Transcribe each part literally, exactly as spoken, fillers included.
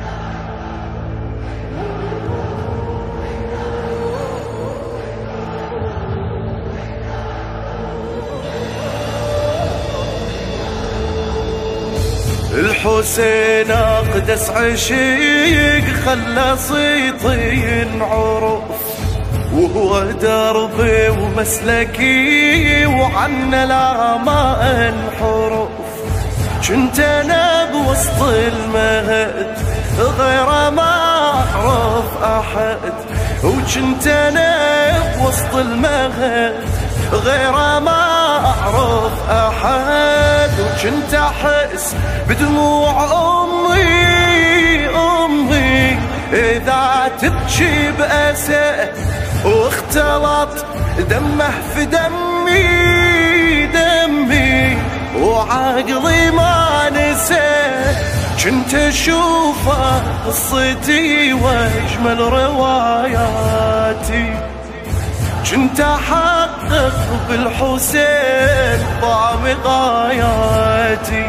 الحسين أقدس عشيق خلى صيتي عروف، وهو دربي ومسلكي وعنا لا ما انحرف. كنت انا بوسط المهد غير ما اعرف احد، وكنت انا بوسط المهد غير ما اعرف احد. وكنت احس بدموع امي امي اذا تبكي بأسى، واختلط دمه في دمي دمي وعقلي ما نسى. كنت اشوفه قصتي واجمل رواياتي، كنت احقق بالحسين طعم غاياتي.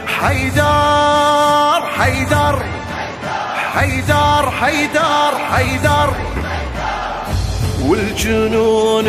حيدر حيدر حيدر حيدر حيدر، والجنون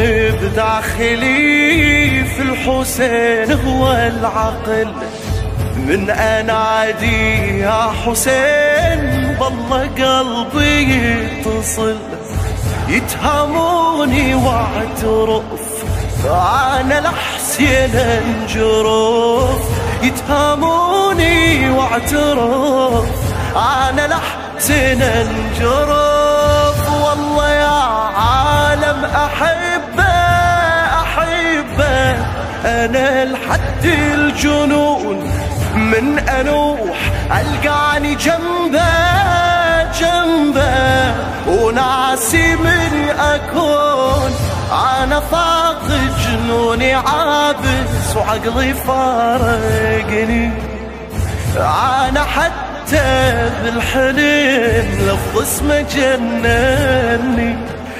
بداخلي في الحسين هو العقل. من انادي يا حسين بالله قلبي يتصل، يتهموني واعترف انا لحسين انجرف. يتهموني واعترف انا لحسين انجرف. والله يا عالم احبه احبه انا لحد الجنون، من انوح القاني جنبه جنبه وناسي من اكون. انا فاق جنوني عابس وعقلي فارقني، انا حتى بالحلم لفظ اسمه جنني.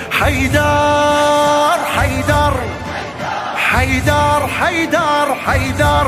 حيدر حيدر حيدر حيدر حيدر،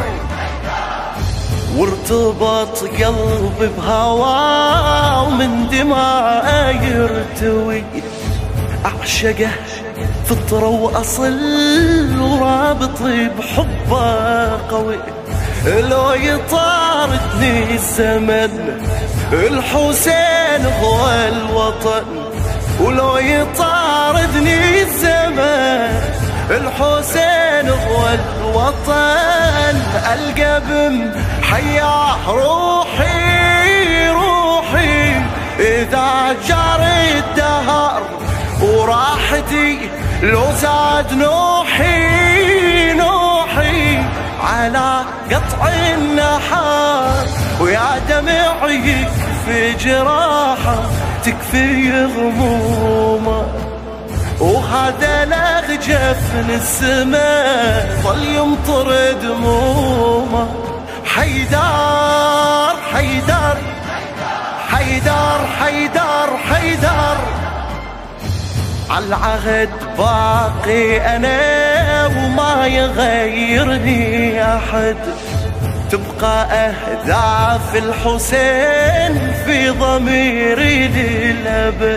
وارتبط قلبي بهواه ومن دماء يرتوي. اعشقه فطرة واصل ورابطي بحبه قوي. لو يطاردني الزمن الحسين هو الوطن، ولو يطاردني الزمن الحسين هو الوطن. القى بمحياه روحي روحي اذا جرى الدهر، وراحتي لو زاد نوحي نوحي على قطع النحار. ويا دمعي يكفي جراحه تكفي غمومه، وهذا لغجفن السماء ظل يمطر دمومه. حيدر حيدر حيدر حيدر حيدر، عالعهد باقي انا وما يغيرني احد. تبقى اهداف الحسين في ضميري للابد.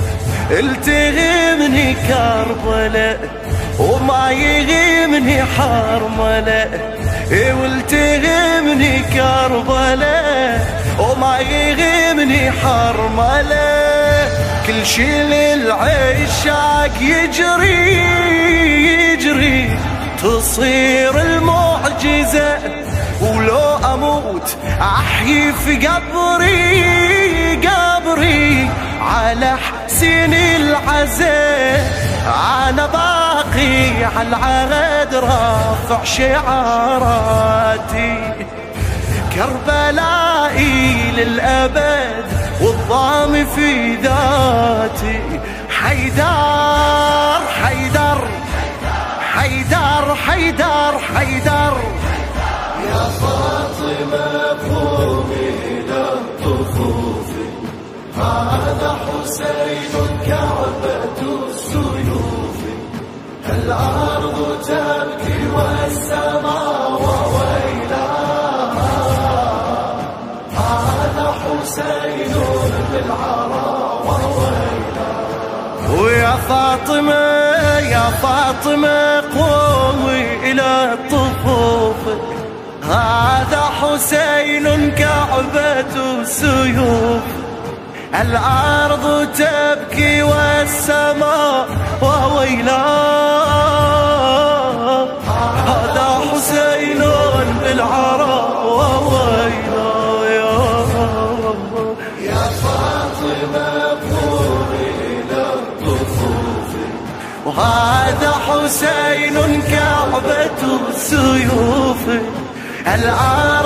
التهمني كربلاء وما يهمني حرملاء، والتهمني كربلاء وما يهمني حرملاء. كل شي للعشاق يجري يجري تصير المعجزة. ولو اموت احيي في قبري قبري على حسين العزاء. انا باقي على العهد رافع شعاراتي، كربلائي للابد والضام في ذاتي. حيدر حيدر حيدر حيدر حيدر، يا فاطمة قومي إلى الطفوف، هذا حسين كعبة السيوف. الأرض تبكي والسماء ويلها، هذا حسين فاطمة يا فاطمة قومي إلى طفوفك، هذا حسين كعبة السيوف، الأرض تبكي والسماء وويلاه، هذا حسين بالعراء وويلاه. يا فاطمة قومي إلى الطفوف، وهذا حسين كعبة السيوف، الآن